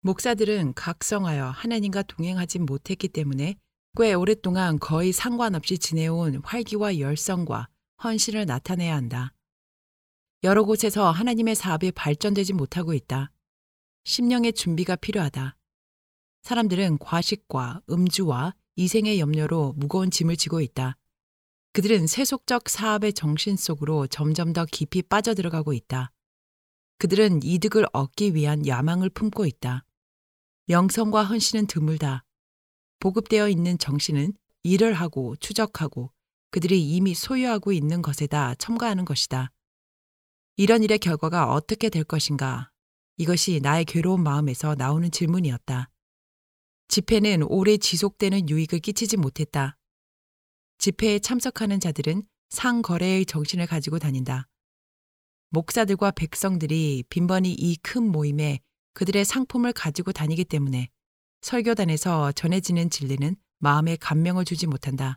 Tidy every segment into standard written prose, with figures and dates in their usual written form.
목사들은 각성하여 하나님과 동행하지 못했기 때문에 꽤 오랫동안 거의 상관없이 지내온 활기와 열성과 헌신을 나타내야 한다. 여러 곳에서 하나님의 사업이 발전되지 못하고 있다. 심령의 준비가 필요하다. 사람들은 과식과 음주와 이생의 염려로 무거운 짐을 지고 있다. 그들은 세속적 사업의 정신 속으로 점점 더 깊이 빠져들어가고 있다. 그들은 이득을 얻기 위한 야망을 품고 있다. 영성과 헌신은 드물다. 보급되어 있는 정신은 일을 하고 추적하고 그들이 이미 소유하고 있는 것에다 첨가하는 것이다. 이런 일의 결과가 어떻게 될 것인가? 이것이 나의 괴로운 마음에서 나오는 질문이었다. 집회는 오래 지속되는 유익을 끼치지 못했다. 집회에 참석하는 자들은 상거래의 정신을 가지고 다닌다. 목사들과 백성들이 빈번히 이 큰 모임에 그들의 상품을 가지고 다니기 때문에 설교단에서 전해지는 진리는 마음에 감명을 주지 못한다.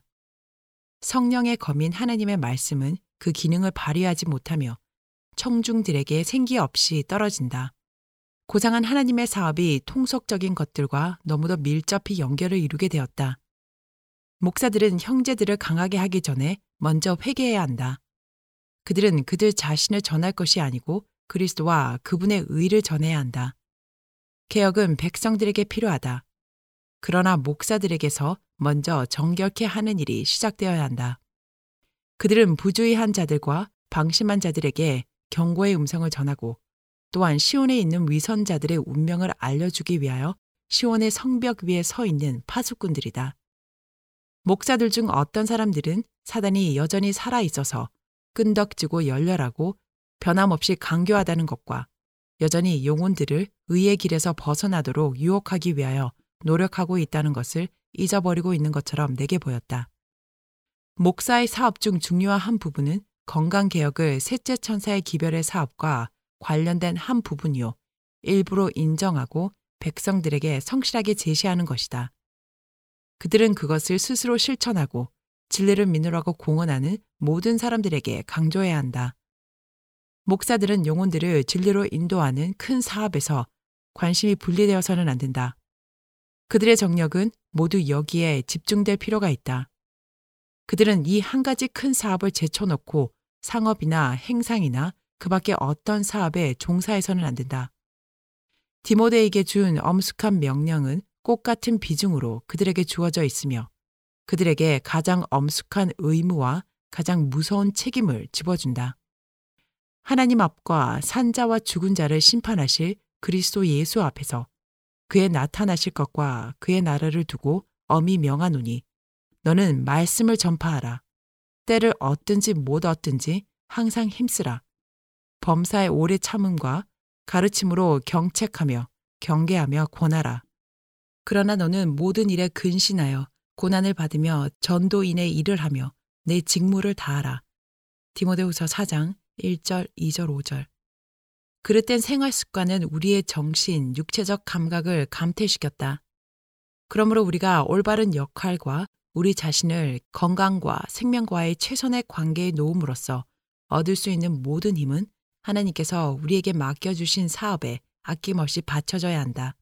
성령의 검인 하나님의 말씀은 그 기능을 발휘하지 못하며 청중들에게 생기 없이 떨어진다. 고상한 하나님의 사업이 통속적인 것들과 너무도 밀접히 연결을 이루게 되었다. 목사들은 형제들을 강하게 하기 전에 먼저 회개해야 한다. 그들은 그들 자신을 전할 것이 아니고 그리스도와 그분의 의를 전해야 한다. 개혁은 백성들에게 필요하다. 그러나 목사들에게서 먼저 정결케 하는 일이 시작되어야 한다. 그들은 부주의한 자들과 방심한 자들에게 경고의 음성을 전하고 또한 시온에 있는 위선자들의 운명을 알려주기 위하여 시온의 성벽 위에 서 있는 파수꾼들이다. 목사들 중 어떤 사람들은 사단이 여전히 살아있어서 끈덕지고 열렬하고 변함없이 강교하다는 것과 여전히 영혼들을 의의 길에서 벗어나도록 유혹하기 위하여 노력하고 있다는 것을 잊어버리고 있는 것처럼 내게 보였다. 목사의 사업 중 중요한 한 부분은 건강개혁을 셋째 천사의 기별의 사업과 관련된 한 부분이요. 일부러 인정하고 백성들에게 성실하게 제시하는 것이다. 그들은 그것을 스스로 실천하고 진리를 믿으라고 공언하는 모든 사람들에게 강조해야 한다. 목사들은 영혼들을 진리로 인도하는 큰 사업에서 관심이 분리되어서는 안 된다. 그들의 정력은 모두 여기에 집중될 필요가 있다. 그들은 이 한 가지 큰 사업을 제쳐놓고 상업이나 행상이나 그 밖에 어떤 사업에 종사해서는 안 된다. 디모데에게 준 엄숙한 명령은 꽃 같은 비중으로 그들에게 주어져 있으며 그들에게 가장 엄숙한 의무와 가장 무서운 책임을 집어준다. 하나님 앞과 산자와 죽은 자를 심판하실 그리스도 예수 앞에서 그의 나타나실 것과 그의 나라를 두고 엄히 명하노니 너는 말씀을 전파하라. 때를 얻든지 못 얻든지 항상 힘쓰라. 범사의 오래 참음과 가르침으로 경책하며 경계하며 권하라. 그러나 너는 모든 일에 근신하여 고난을 받으며 전도인의 일을 하며 내 직무를 다하라. 디모데후서 4장 1절, 2절, 5절. 그릇된 생활 습관은 우리의 정신, 육체적 감각을 감퇴시켰다. 그러므로 우리가 올바른 역할과 우리 자신을 건강과 생명과의 최선의 관계에 놓음으로써 얻을 수 있는 모든 힘은 하나님께서 우리에게 맡겨주신 사업에 아낌없이 바쳐져야 한다.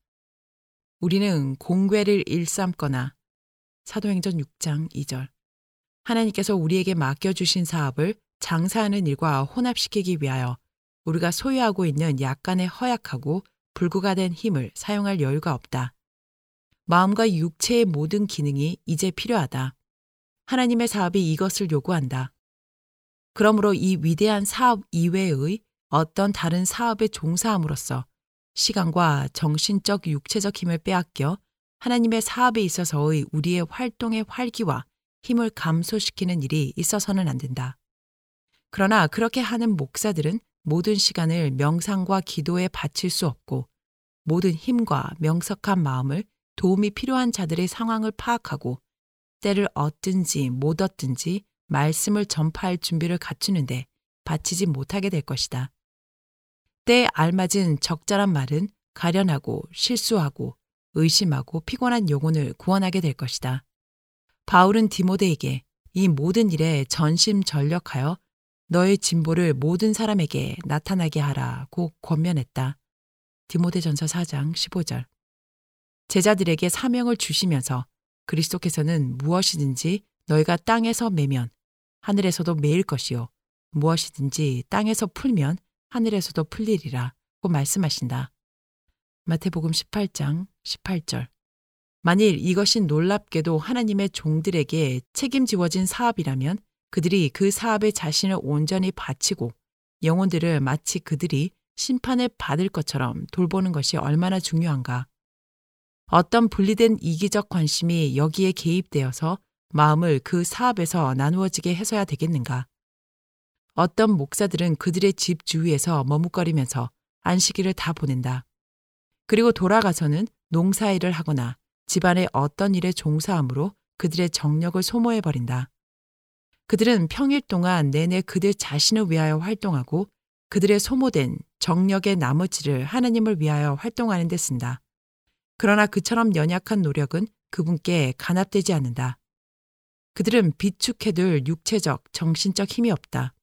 우리는 공궤를 일삼거나 사도행전 6장 2절. 하나님께서 우리에게 맡겨주신 사업을 장사하는 일과 혼합시키기 위하여 우리가 소유하고 있는 약간의 허약하고 불구가 된 힘을 사용할 여유가 없다. 마음과 육체의 모든 기능이 이제 필요하다. 하나님의 사업이 이것을 요구한다. 그러므로 이 위대한 사업 이외의 어떤 다른 사업에 종사함으로써 시간과 정신적 육체적 힘을 빼앗겨 하나님의 사업에 있어서의 우리의 활동의 활기와 힘을 감소시키는 일이 있어서는 안 된다. 그러나 그렇게 하는 목사들은 모든 시간을 명상과 기도에 바칠 수 없고 모든 힘과 명석한 마음을 도움이 필요한 자들의 상황을 파악하고 때를 얻든지 못 얻든지 말씀을 전파할 준비를 갖추는데 바치지 못하게 될 것이다. 때에 알맞은 적절한 말은 가련하고 실수하고 의심하고 피곤한 영혼을 구원하게 될 것이다. 바울은 디모데에게 이 모든 일에 전심전력하여 너의 진보를 모든 사람에게 나타나게 하라고 권면했다. 디모데전서 4장 15절. 제자들에게 사명을 주시면서 그리스도께서는 무엇이든지 너희가 땅에서 매면 하늘에서도 매일 것이요 무엇이든지 땅에서 풀면 하늘에서도 풀리리라고 말씀하신다. 마태복음 18장 18절. 만일 이것이 놀랍게도 하나님의 종들에게 책임지워진 사업이라면 그들이 그 사업에 자신을 온전히 바치고 영혼들을 마치 그들이 심판을 받을 것처럼 돌보는 것이 얼마나 중요한가. 어떤 분리된 이기적 관심이 여기에 개입되어서 마음을 그 사업에서 나누어지게 해서야 되겠는가. 어떤 목사들은 그들의 집 주위에서 머뭇거리면서 안식일을 다 보낸다. 그리고 돌아가서는 농사일을 하거나 집안의 어떤 일에 종사함으로 그들의 정력을 소모해버린다. 그들은 평일 동안 내내 그들 자신을 위하여 활동하고 그들의 소모된 정력의 나머지를 하나님을 위하여 활동하는 데 쓴다. 그러나 그처럼 연약한 노력은 그분께 간합되지 않는다. 그들은 비축해둘 육체적, 정신적 힘이 없다.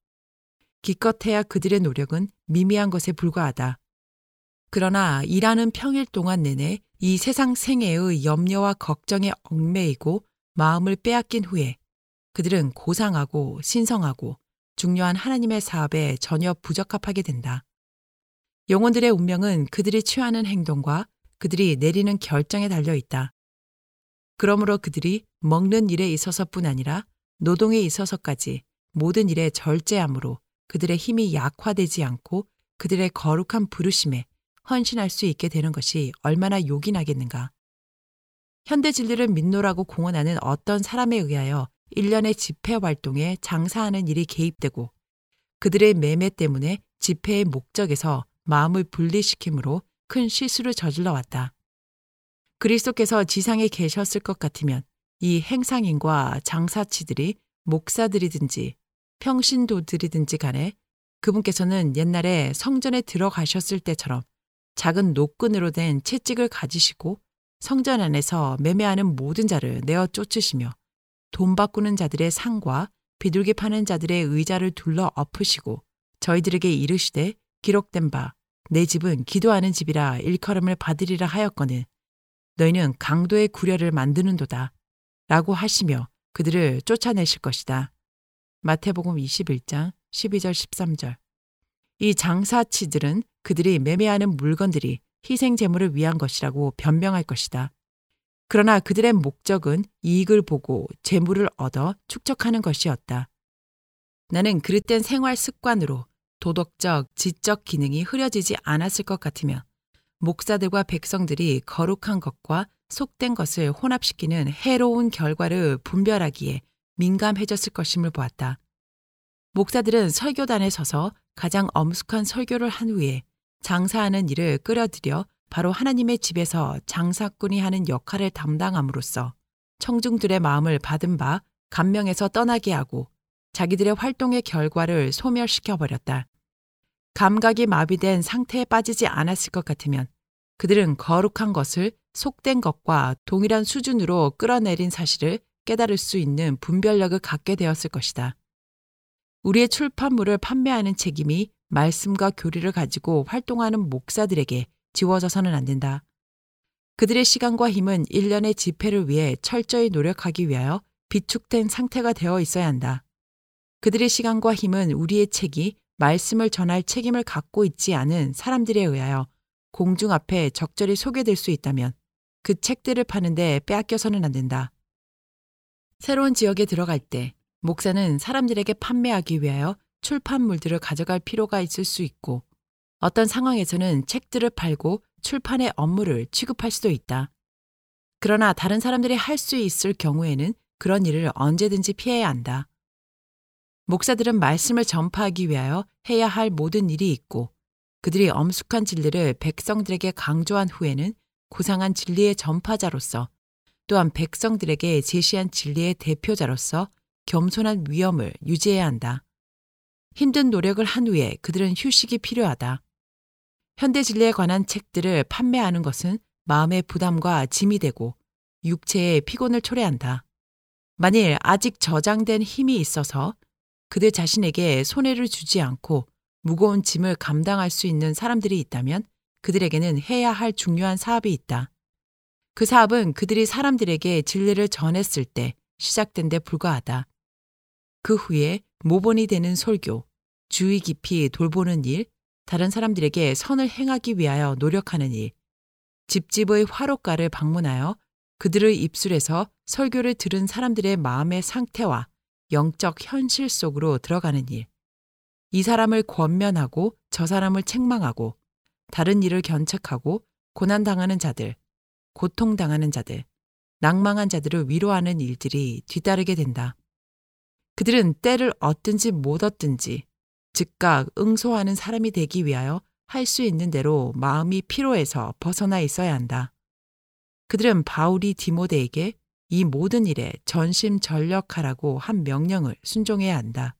기껏해야 그들의 노력은 미미한 것에 불과하다. 그러나 일하는 평일 동안 내내 이 세상 생애의 염려와 걱정에 얽매이고 마음을 빼앗긴 후에 그들은 고상하고 신성하고 중요한 하나님의 사업에 전혀 부적합하게 된다. 영혼들의 운명은 그들이 취하는 행동과 그들이 내리는 결정에 달려 있다. 그러므로 그들이 먹는 일에 있어서뿐 아니라 노동에 있어서까지 모든 일에 절제함으로 그들의 힘이 약화되지 않고 그들의 거룩한 부르심에 헌신할 수 있게 되는 것이 얼마나 요긴하겠는가. 현대 진리를 믿노라고 공언하는 어떤 사람에 의하여 일련의 집회 활동에 장사하는 일이 개입되고 그들의 매매 때문에 집회의 목적에서 마음을 분리시키므로 큰 실수를 저질러 왔다. 그리스도께서 지상에 계셨을 것 같으면 이 행상인과 장사치들이 목사들이든지 평신도들이든지 간에 그분께서는 옛날에 성전에 들어가셨을 때처럼 작은 노끈으로 된 채찍을 가지시고 성전 안에서 매매하는 모든 자를 내어 쫓으시며 돈 바꾸는 자들의 상과 비둘기 파는 자들의 의자를 둘러 엎으시고 저희들에게 이르시되 기록된 바 내 집은 기도하는 집이라 일컬음을 받으리라 하였거늘 너희는 강도의 구려를 만드는도다 라고 하시며 그들을 쫓아내실 것이다. 마태복음 21장 12절 13절. 이 장사치들은 그들이 매매하는 물건들이 희생 제물을 위한 것이라고 변명할 것이다. 그러나 그들의 목적은 이익을 보고 재물을 얻어 축적하는 것이었다. 나는 그릇된 생활 습관으로 도덕적, 지적 기능이 흐려지지 않았을 것 같으며 목사들과 백성들이 거룩한 것과 속된 것을 혼합시키는 해로운 결과를 분별하기에 민감해졌을 것임을 보았다. 목사들은 설교단에 서서 가장 엄숙한 설교를 한 후에 장사하는 일을 끌어들여 바로 하나님의 집에서 장사꾼이 하는 역할을 담당함으로써 청중들의 마음을 받은 바 감명에서 떠나게 하고 자기들의 활동의 결과를 소멸시켜버렸다. 감각이 마비된 상태에 빠지지 않았을 것 같으면 그들은 거룩한 것을 속된 것과 동일한 수준으로 끌어내린 사실을 깨달을 수 있는 분별력을 갖게 되었을 것이다. 우리의 출판물을 판매하는 책임이 말씀과 교리를 가지고 활동하는 목사들에게 지워져서는 안 된다. 그들의 시간과 힘은 일련의 집회를 위해 철저히 노력하기 위하여 비축된 상태가 되어 있어야 한다. 그들의 시간과 힘은 우리의 책이 말씀을 전할 책임을 갖고 있지 않은 사람들에 의하여 공중 앞에 적절히 소개될 수 있다면 그 책들을 파는데 빼앗겨서는 안 된다. 새로운 지역에 들어갈 때 목사는 사람들에게 판매하기 위하여 출판물들을 가져갈 필요가 있을 수 있고 어떤 상황에서는 책들을 팔고 출판의 업무를 취급할 수도 있다. 그러나 다른 사람들이 할 수 있을 경우에는 그런 일을 언제든지 피해야 한다. 목사들은 말씀을 전파하기 위하여 해야 할 모든 일이 있고 그들이 엄숙한 진리를 백성들에게 강조한 후에는 고상한 진리의 전파자로서 또한 백성들에게 제시한 진리의 대표자로서 겸손한 위엄을 유지해야 한다. 힘든 노력을 한 후에 그들은 휴식이 필요하다. 현대 진리에 관한 책들을 판매하는 것은 마음의 부담과 짐이 되고 육체의 피곤을 초래한다. 만일 아직 저장된 힘이 있어서 그들 자신에게 손해를 주지 않고 무거운 짐을 감당할 수 있는 사람들이 있다면 그들에게는 해야 할 중요한 사업이 있다. 그 사업은 그들이 사람들에게 진리를 전했을 때 시작된 데 불과하다. 그 후에 모본이 되는 설교, 주의 깊이 돌보는 일, 다른 사람들에게 선을 행하기 위하여 노력하는 일, 집집의 화롯가를 방문하여 그들의 입술에서 설교를 들은 사람들의 마음의 상태와 영적 현실 속으로 들어가는 일, 이 사람을 권면하고 저 사람을 책망하고 다른 일을 견책하고 고난당하는 자들, 고통당하는 자들, 낭망한 자들을 위로하는 일들이 뒤따르게 된다. 그들은 때를 얻든지 못 얻든지 즉각 응소하는 사람이 되기 위하여 할 수 있는 대로 마음이 피로해서 벗어나 있어야 한다. 그들은 바울이 디모데에게 이 모든 일에 전심전력하라고 한 명령을 순종해야 한다.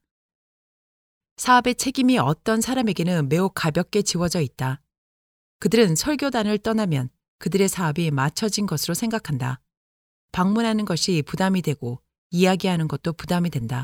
사업의 책임이 어떤 사람에게는 매우 가볍게 지워져 있다. 그들은 설교단을 떠나면 그들의 사업이 맞춰진 것으로 생각한다. 방문하는 것이 부담이 되고 이야기하는 것도 부담이 된다.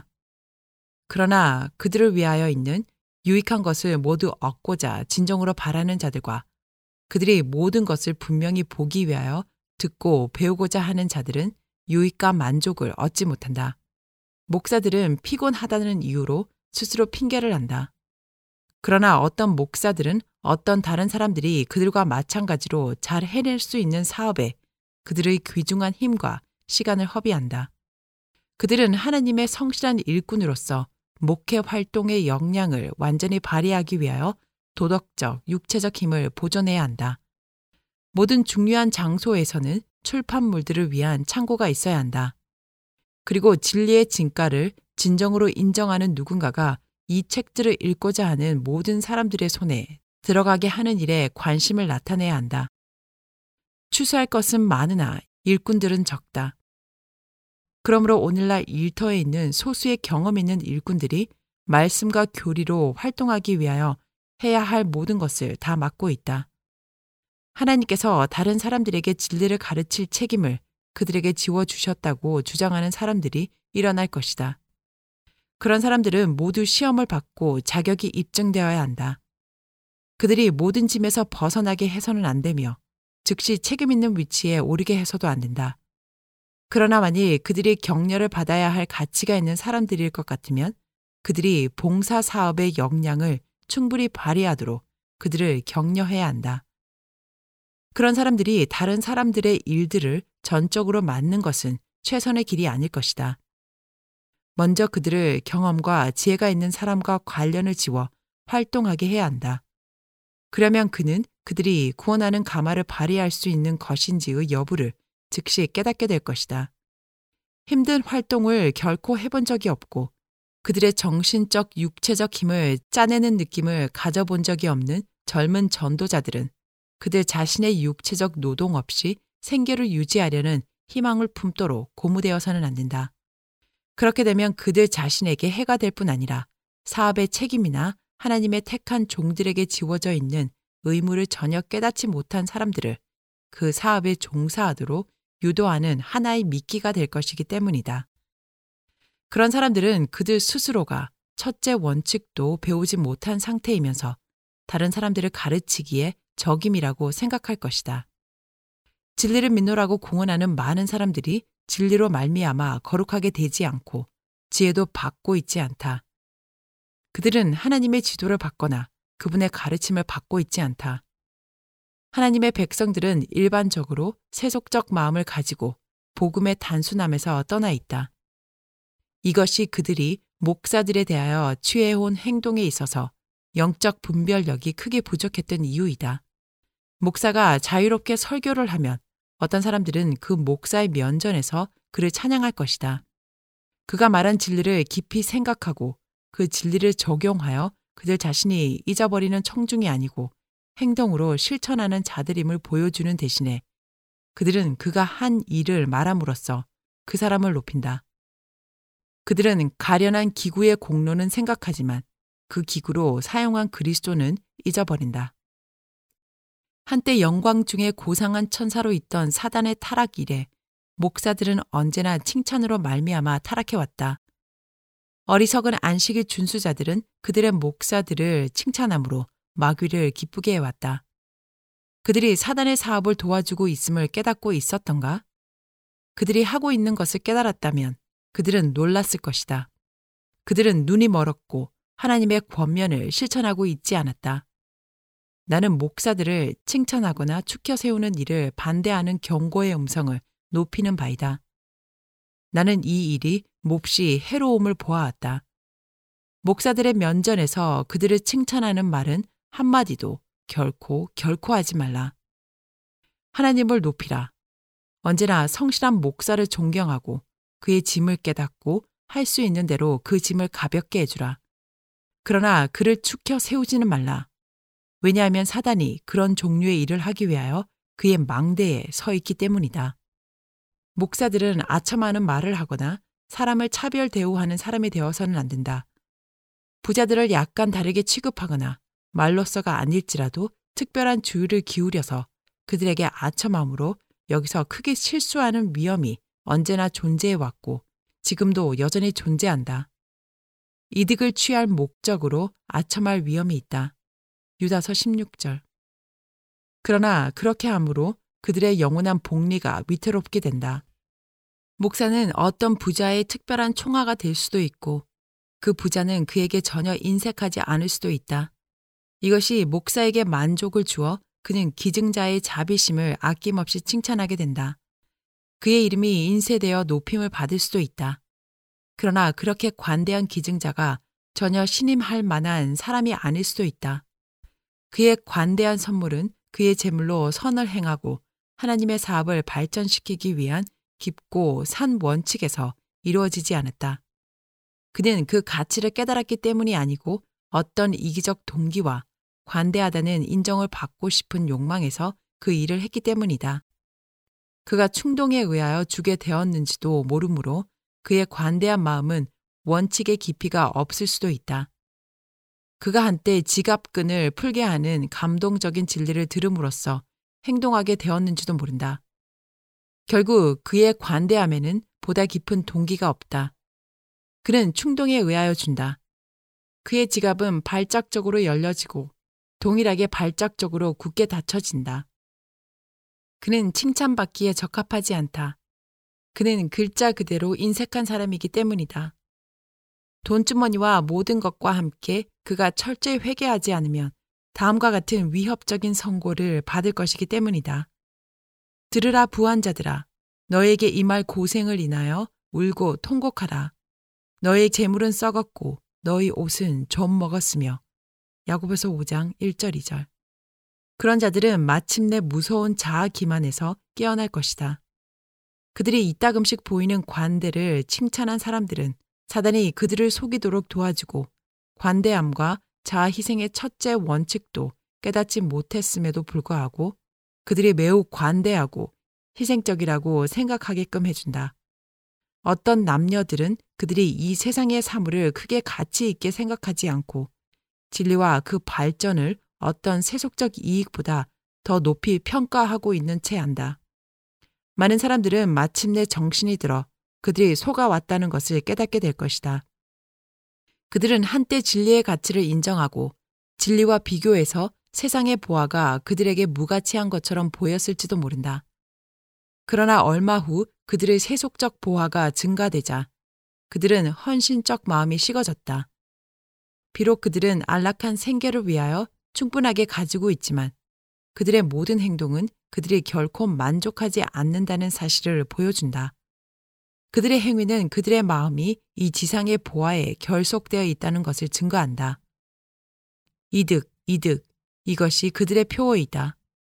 그러나 그들을 위하여 있는 유익한 것을 모두 얻고자 진정으로 바라는 자들과 그들이 모든 것을 분명히 보기 위하여 듣고 배우고자 하는 자들은 유익과 만족을 얻지 못한다. 목사들은 피곤하다는 이유로 스스로 핑계를 한다. 그러나 어떤 목사들은 어떤 다른 사람들이 그들과 마찬가지로 잘 해낼 수 있는 사업에 그들의 귀중한 힘과 시간을 허비한다. 그들은 하나님의 성실한 일꾼으로서 목회 활동의 역량을 완전히 발휘하기 위하여 도덕적, 육체적 힘을 보존해야 한다. 모든 중요한 장소에서는 출판물들을 위한 창고가 있어야 한다. 그리고 진리의 진가를 진정으로 인정하는 누군가가 이 책들을 읽고자 하는 모든 사람들의 손에 들어가게 하는 일에 관심을 나타내야 한다. 추수할 것은 많으나 일꾼들은 적다. 그러므로 오늘날 일터에 있는 소수의 경험 있는 일꾼들이 말씀과 교리로 활동하기 위하여 해야 할 모든 것을 다 맡고 있다. 하나님께서 다른 사람들에게 진리를 가르칠 책임을 그들에게 지워주셨다고 주장하는 사람들이 일어날 것이다. 그런 사람들은 모두 시험을 받고 자격이 입증되어야 한다. 그들이 모든 짐에서 벗어나게 해서는 안 되며 즉시 책임 있는 위치에 오르게 해서도 안 된다. 그러나 만일 그들이 격려를 받아야 할 가치가 있는 사람들일 것 같으면 그들이 봉사 사업의 역량을 충분히 발휘하도록 그들을 격려해야 한다. 그런 사람들이 다른 사람들의 일들을 전적으로 맡는 것은 최선의 길이 아닐 것이다. 먼저 그들을 경험과 지혜가 있는 사람과 관련을 지워 활동하게 해야 한다. 그러면 그는 그들이 구원하는 가마를 발휘할 수 있는 것인지의 여부를 즉시 깨닫게 될 것이다. 힘든 활동을 결코 해본 적이 없고 그들의 정신적, 육체적 힘을 짜내는 느낌을 가져본 적이 없는 젊은 전도자들은 그들 자신의 육체적 노동 없이 생계를 유지하려는 희망을 품도록 고무되어서는 안 된다. 그렇게 되면 그들 자신에게 해가 될 뿐 아니라 사업의 책임이나 하나님의 택한 종들에게 지워져 있는 의무를 전혀 깨닫지 못한 사람들을 그 사업에 종사하도록 유도하는 하나의 미끼가 될 것이기 때문이다. 그런 사람들은 그들 스스로가 첫째 원칙도 배우지 못한 상태이면서 다른 사람들을 가르치기에 적임이라고 생각할 것이다. 진리를 믿노라고 공언하는 많은 사람들이 진리로 말미암아 거룩하게 되지 않고 지혜도 받고 있지 않다. 그들은 하나님의 지도를 받거나 그분의 가르침을 받고 있지 않다. 하나님의 백성들은 일반적으로 세속적 마음을 가지고 복음의 단순함에서 떠나 있다. 이것이 그들이 목사들에 대하여 취해온 행동에 있어서 영적 분별력이 크게 부족했던 이유이다. 목사가 자유롭게 설교를 하면 어떤 사람들은 그 목사의 면전에서 그를 찬양할 것이다. 그가 말한 진리를 깊이 생각하고 그 진리를 적용하여 그들 자신이 잊어버리는 청중이 아니고 행동으로 실천하는 자들임을 보여주는 대신에 그들은 그가 한 일을 말함으로써 그 사람을 높인다. 그들은 가련한 기구의 공로는 생각하지만 그 기구로 사용한 그리스도는 잊어버린다. 한때 영광 중에 고상한 천사로 있던 사단의 타락 이래 목사들은 언제나 칭찬으로 말미암아 타락해왔다. 어리석은 안식일 준수자들은 그들의 목사들을 칭찬함으로 마귀를 기쁘게 해왔다. 그들이 사단의 사업을 도와주고 있음을 깨닫고 있었던가? 그들이 하고 있는 것을 깨달았다면 그들은 놀랐을 것이다. 그들은 눈이 멀었고 하나님의 권면을 실천하고 있지 않았다. 나는 목사들을 칭찬하거나 추켜 세우는 일을 반대하는 경고의 음성을 높이는 바이다. 나는 이 일이 몹시 해로움을 보아왔다. 목사들의 면전에서 그들을 칭찬하는 말은 한마디도 결코 하지 말라. 하나님을 높이라. 언제나 성실한 목사를 존경하고 그의 짐을 깨닫고 할 수 있는 대로 그 짐을 가볍게 해주라. 그러나 그를 추켜 세우지는 말라. 왜냐하면 사단이 그런 종류의 일을 하기 위하여 그의 망대에 서 있기 때문이다. 목사들은 아첨하는 말을 하거나 사람을 차별 대우하는 사람이 되어서는 안 된다. 부자들을 약간 다르게 취급하거나 말로서가 아닐지라도 특별한 주의를 기울여서 그들에게 아첨함으로 여기서 크게 실수하는 위험이 언제나 존재해왔고 지금도 여전히 존재한다. 이득을 취할 목적으로 아첨할 위험이 있다. 유다서 16절. 그러나 그렇게 함으로 그들의 영원한 복리가 위태롭게 된다. 목사는 어떤 부자의 특별한 총아가 될 수도 있고 그 부자는 그에게 전혀 인색하지 않을 수도 있다. 이것이 목사에게 만족을 주어 그는 기증자의 자비심을 아낌없이 칭찬하게 된다. 그의 이름이 인쇄되어 높임을 받을 수도 있다. 그러나 그렇게 관대한 기증자가 전혀 신임할 만한 사람이 아닐 수도 있다. 그의 관대한 선물은 그의 재물로 선을 행하고 하나님의 사업을 발전시키기 위한 깊고 산 원칙에서 이루어지지 않았다. 그는 그 가치를 깨달았기 때문이 아니고 어떤 이기적 동기와 관대하다는 인정을 받고 싶은 욕망에서 그 일을 했기 때문이다. 그가 충동에 의하여 주게 되었는지도 모르므로 그의 관대한 마음은 원칙의 깊이가 없을 수도 있다. 그가 한때 지갑끈을 풀게 하는 감동적인 진리를 들음으로써 행동하게 되었는지도 모른다. 결국 그의 관대함에는 보다 깊은 동기가 없다. 그는 충동에 의하여 준다. 그의 지갑은 발작적으로 열려지고 동일하게 발작적으로 굳게 닫혀진다. 그는 칭찬받기에 적합하지 않다. 그는 글자 그대로 인색한 사람이기 때문이다. 돈주머니와 모든 것과 함께 그가 철저히 회개하지 않으면 다음과 같은 위협적인 선고를 받을 것이기 때문이다. 들으라 부한자들아, 너에게 임할 고생을 인하여 울고 통곡하라. 너의 재물은 썩었고 너의 옷은 좀 먹었으며. 야고보서 5장 1절 2절. 그런 자들은 마침내 무서운 자아 기만에서 깨어날 것이다. 그들이 이따금씩 보이는 관대를 칭찬한 사람들은 사단이 그들을 속이도록 도와주고 관대함과 자아 희생의 첫째 원칙도 깨닫지 못했음에도 불구하고 그들이 매우 관대하고 희생적이라고 생각하게끔 해준다. 어떤 남녀들은 그들이 이 세상의 사물을 크게 가치 있게 생각하지 않고 진리와 그 발전을 어떤 세속적 이익보다 더 높이 평가하고 있는 채 한다. 많은 사람들은 마침내 정신이 들어 그들이 속아왔다는 것을 깨닫게 될 것이다. 그들은 한때 진리의 가치를 인정하고 진리와 비교해서 세상의 보아가 그들에게 무가치한 것처럼 보였을지도 모른다. 그러나 얼마 후 그들의 세속적 보아가 증가되자 그들은 헌신적 마음이 식어졌다. 비록 그들은 안락한 생계를 위하여 충분하게 가지고 있지만 그들의 모든 행동은 그들이 결코 만족하지 않는다는 사실을 보여준다. 그들의 행위는 그들의 마음이 이 지상의 보아에 결속되어 있다는 것을 증거한다. 이득, 이것이 그들의 표어이다.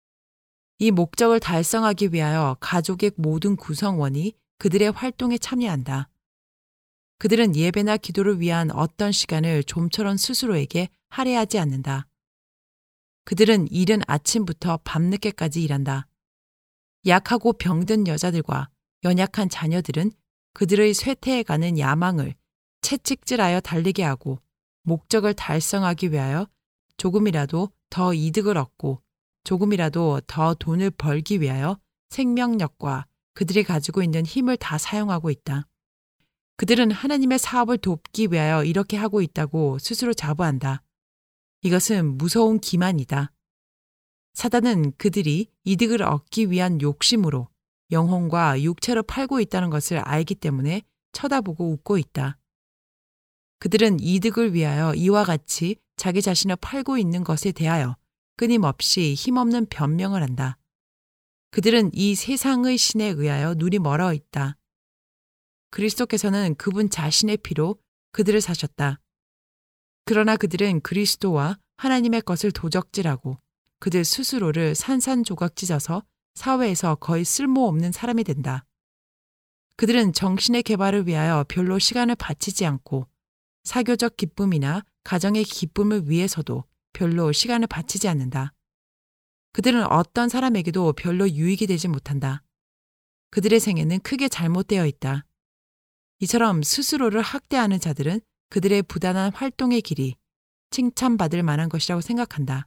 이 목적을 달성하기 위하여 가족의 모든 구성원이 그들의 활동에 참여한다. 그들은 예배나 기도를 위한 어떤 시간을 좀처럼 스스로에게 할애하지 않는다. 그들은 이른 아침부터 밤늦게까지 일한다. 약하고 병든 여자들과 연약한 자녀들은 그들의 쇠퇴해가는 야망을 채찍질하여 달리게 하고 목적을 달성하기 위하여 조금이라도 더 이득을 얻고 조금이라도 더 돈을 벌기 위하여 생명력과 그들이 가지고 있는 힘을 다 사용하고 있다. 그들은 하나님의 사업을 돕기 위하여 이렇게 하고 있다고 스스로 자부한다. 이것은 무서운 기만이다. 사단은 그들이 이득을 얻기 위한 욕심으로 영혼과 육체로 팔고 있다는 것을 알기 때문에 쳐다보고 웃고 있다. 그들은 이득을 위하여 이와 같이 자기 자신을 팔고 있는 것에 대하여 끊임없이 힘없는 변명을 한다. 그들은 이 세상의 신에 의하여 눈이 멀어 있다. 그리스도께서는 그분 자신의 피로 그들을 사셨다. 그러나 그들은 그리스도와 하나님의 것을 도적질하고 그들 스스로를 산산조각 찢어서 사회에서 거의 쓸모없는 사람이 된다. 그들은 정신의 개발을 위하여 별로 시간을 바치지 않고 사교적 기쁨이나 가정의 기쁨을 위해서도 별로 시간을 바치지 않는다. 그들은 어떤 사람에게도 별로 유익이 되지 못한다. 그들의 생애는 크게 잘못되어 있다. 이처럼 스스로를 학대하는 자들은 그들의 부단한 활동의 길이 칭찬받을 만한 것이라고 생각한다.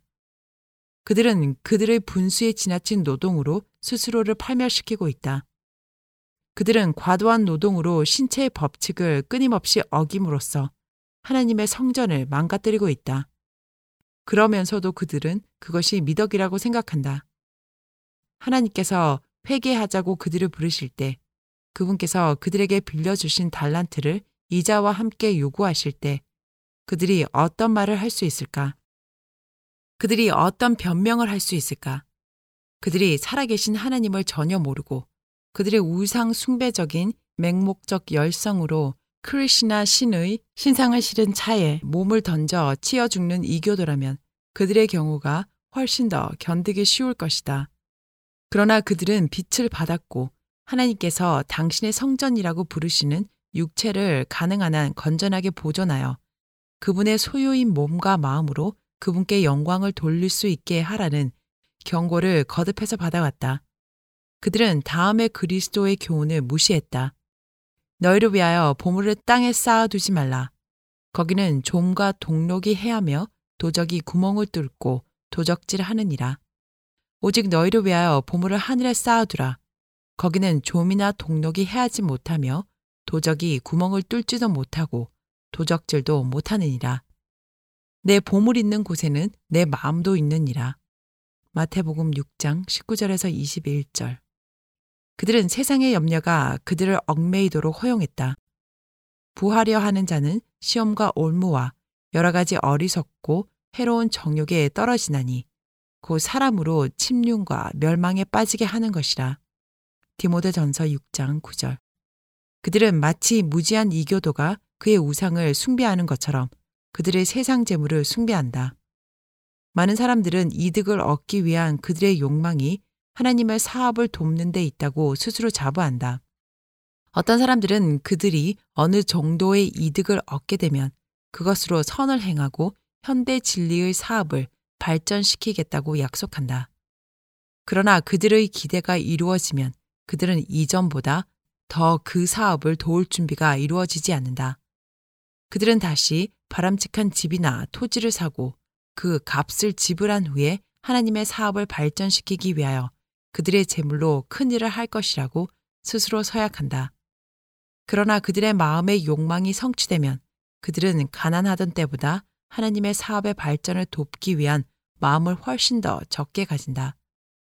그들은 그들의 분수에 지나친 노동으로 스스로를 파멸시키고 있다. 그들은 과도한 노동으로 신체의 법칙을 끊임없이 어김으로써 하나님의 성전을 망가뜨리고 있다. 그러면서도 그들은 그것이 미덕이라고 생각한다. 하나님께서 회개하자고 그들을 부르실 때 그분께서 그들에게 빌려주신 달란트를 이자와 함께 요구하실 때 그들이 어떤 말을 할 수 있을까? 그들이 어떤 변명을 할 수 있을까? 그들이 살아계신 하나님을 전혀 모르고 그들의 우상 숭배적인 맹목적 열성으로 크리시나 신의 신상을 실은 차에 몸을 던져 치여 죽는 이교도라면 그들의 경우가 훨씬 더 견디기 쉬울 것이다. 그러나 그들은 빛을 받았고 하나님께서 당신의 성전이라고 부르시는 육체를 가능한 한 건전하게 보존하여 그분의 소유인 몸과 마음으로 그분께 영광을 돌릴 수 있게 하라는 경고를 거듭해서 받아왔다. 그들은 다음의 그리스도의 교훈을 무시했다. 너희를 위하여 보물을 땅에 쌓아두지 말라. 거기는 좀과 동록이 해하며 도적이 구멍을 뚫고 도적질하느니라. 오직 너희를 위하여 보물을 하늘에 쌓아두라. 거기는 좀이나 동록이 해하지 못하며 도적이 구멍을 뚫지도 못하고 도적질도 못하느니라. 내 보물 있는 곳에는 내 마음도 있느니라. 마태복음 6장 19절에서 21절. 그들은 세상의 염려가 그들을 얽매이도록 허용했다. 부하려 하는 자는 시험과 올무와 여러 가지 어리석고 해로운 정욕에 떨어지나니 곧 사람으로 침륜과 멸망에 빠지게 하는 것이라. 디모데전서 6장 9절. 그들은 마치 무지한 이교도가 그의 우상을 숭배하는 것처럼 그들의 세상 재물을 숭배한다. 많은 사람들은 이득을 얻기 위한 그들의 욕망이 하나님의 사업을 돕는 데 있다고 스스로 자부한다. 어떤 사람들은 그들이 어느 정도의 이득을 얻게 되면 그것으로 선을 행하고 현대 진리의 사업을 발전시키겠다고 약속한다. 그러나 그들의 기대가 이루어지면 그들은 이전보다 더 그 사업을 도울 준비가 이루어지지 않는다. 그들은 다시 바람직한 집이나 토지를 사고 그 값을 지불한 후에 하나님의 사업을 발전시키기 위하여 그들의 재물로 큰 일을 할 것이라고 스스로 서약한다. 그러나 그들의 마음의 욕망이 성취되면 그들은 가난하던 때보다 하나님의 사업의 발전을 돕기 위한 마음을 훨씬 더 적게 가진다.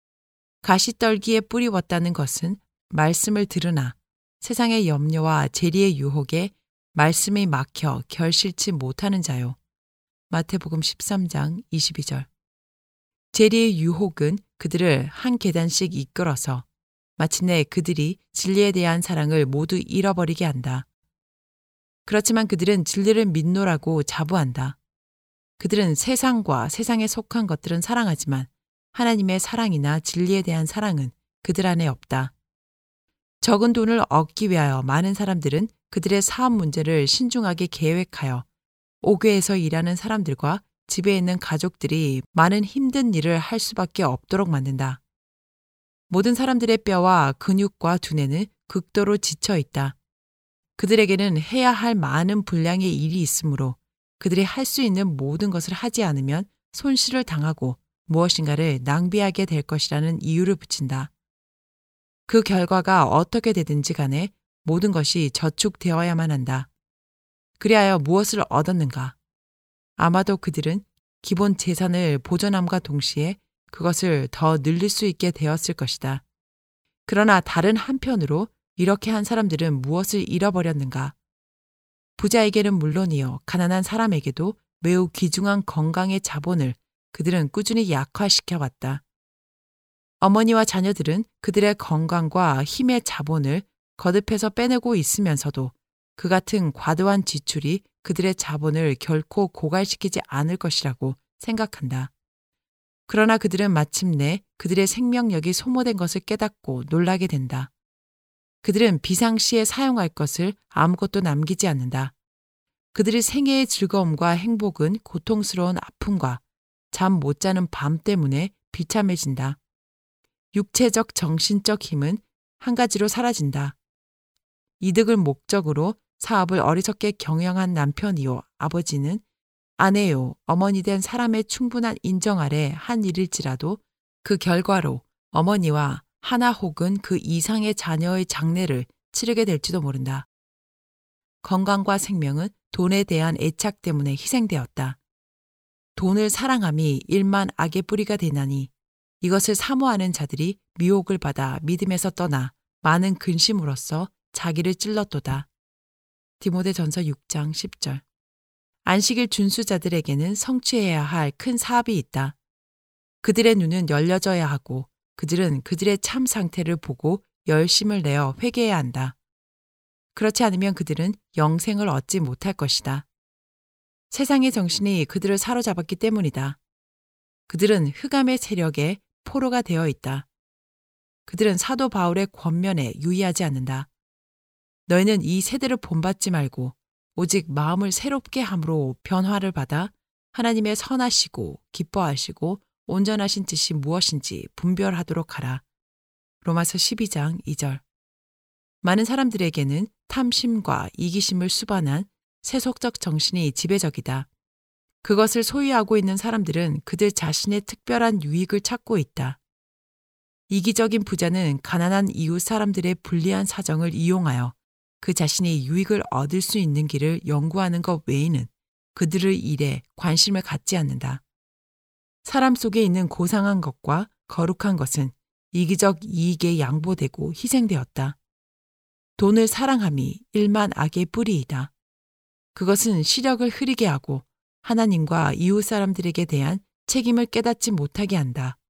가시떨기에 뿌리웠다는 것은 말씀을 들으나 세상의 염려와 재리의 유혹에 말씀이 막혀 결실치 못하는 자요. 마태복음 13장 22절. 재리의 유혹은 그들을 한 계단씩 이끌어서 마침내 그들이 진리에 대한 사랑을 모두 잃어버리게 한다. 그렇지만 그들은 진리를 믿노라고 자부한다. 그들은 세상과 세상에 속한 것들은 사랑하지만 하나님의 사랑이나 진리에 대한 사랑은 그들 안에 없다. 적은 돈을 얻기 위하여 많은 사람들은 그들의 사업 문제를 신중하게 계획하여 옥외에서 일하는 사람들과 집에 있는 가족들이 많은 힘든 일을 할 수밖에 없도록 만든다. 모든 사람들의 뼈와 근육과 두뇌는 극도로 지쳐 있다. 그들에게는 해야 할 많은 분량의 일이 있으므로 그들이 할 수 있는 모든 것을 하지 않으면 손실을 당하고 무엇인가를 낭비하게 될 것이라는 이유를 붙인다. 그 결과가 어떻게 되든지 간에 모든 것이 저축되어야만 한다. 그리하여 무엇을 얻었는가? 아마도 그들은 기본 재산을 보존함과 동시에 그것을 더 늘릴 수 있게 되었을 것이다. 그러나 다른 한편으로 이렇게 한 사람들은 무엇을 잃어버렸는가? 부자에게는 물론이요, 가난한 사람에게도 매우 귀중한 건강의 자본을 그들은 꾸준히 약화시켜왔다. 어머니와 자녀들은 그들의 건강과 힘의 자본을 거듭해서 빼내고 있으면서도 그 같은 과도한 지출이 그들의 자본을 결코 고갈시키지 않을 것이라고 생각한다. 그러나 그들은 마침내 그들의 생명력이 소모된 것을 깨닫고 놀라게 된다. 그들은 비상시에 사용할 것을 아무것도 남기지 않는다. 그들의 생애의 즐거움과 행복은 고통스러운 아픔과 잠 못 자는 밤 때문에 비참해진다. 육체적, 정신적 힘은 한 가지로 사라진다. 이득을 목적으로 사업을 어리석게 경영한 남편이요, 아버지는 아내요, 어머니 된 사람의 충분한 인정 아래 한 일일지라도 그 결과로 어머니와 하나 혹은 그 이상의 자녀의 장례를 치르게 될지도 모른다. 건강과 생명은 돈에 대한 애착 때문에 희생되었다. 돈을 사랑함이 일만 악의 뿌리가 되나니 이것을 사모하는 자들이 미혹을 받아 믿음에서 떠나 많은 근심으로써 자기를 찔렀도다. 디모데전서 6장 10절. 안식일 준수자들에게는 성취해야 할 큰 사업이 있다. 그들의 눈은 열려져야 하고 그들은 그들의 참 상태를 보고 열심을 내어 회개해야 한다. 그렇지 않으면 그들은 영생을 얻지 못할 것이다. 세상의 정신이 그들을 사로잡았기 때문이다. 그들은 흑암의 세력에 포로가 되어 있다. 그들은 사도 바울의 권면에 유의하지 않는다. 너희는 이 세대를 본받지 말고 오직 마음을 새롭게 함으로 변화를 받아 하나님의 선하시고 기뻐하시고 온전하신 뜻이 무엇인지 분별하도록 하라. 로마서 12장 2절. 많은 사람들에게는 탐심과 이기심을 수반한 세속적 정신이 지배적이다. 그것을 소유하고 있는 사람들은 그들 자신의 특별한 유익을 찾고 있다. 이기적인 부자는 가난한 이웃 사람들의 불리한 사정을 이용하여 그 자신이 유익을 얻을 수 있는 길을 연구하는 것 외에는 그들의 일에 관심을 갖지 않는다. 사람 속에 있는 고상한 것과 거룩한 것은 이기적 이익에 양보되고 희생되었다. 돈을 사랑함이 일만 악의 뿌리이다. 그것은 시력을 흐리게 하고 하나님과 이웃 사람들에게 대한 책임을 깨닫지 못하게 한다.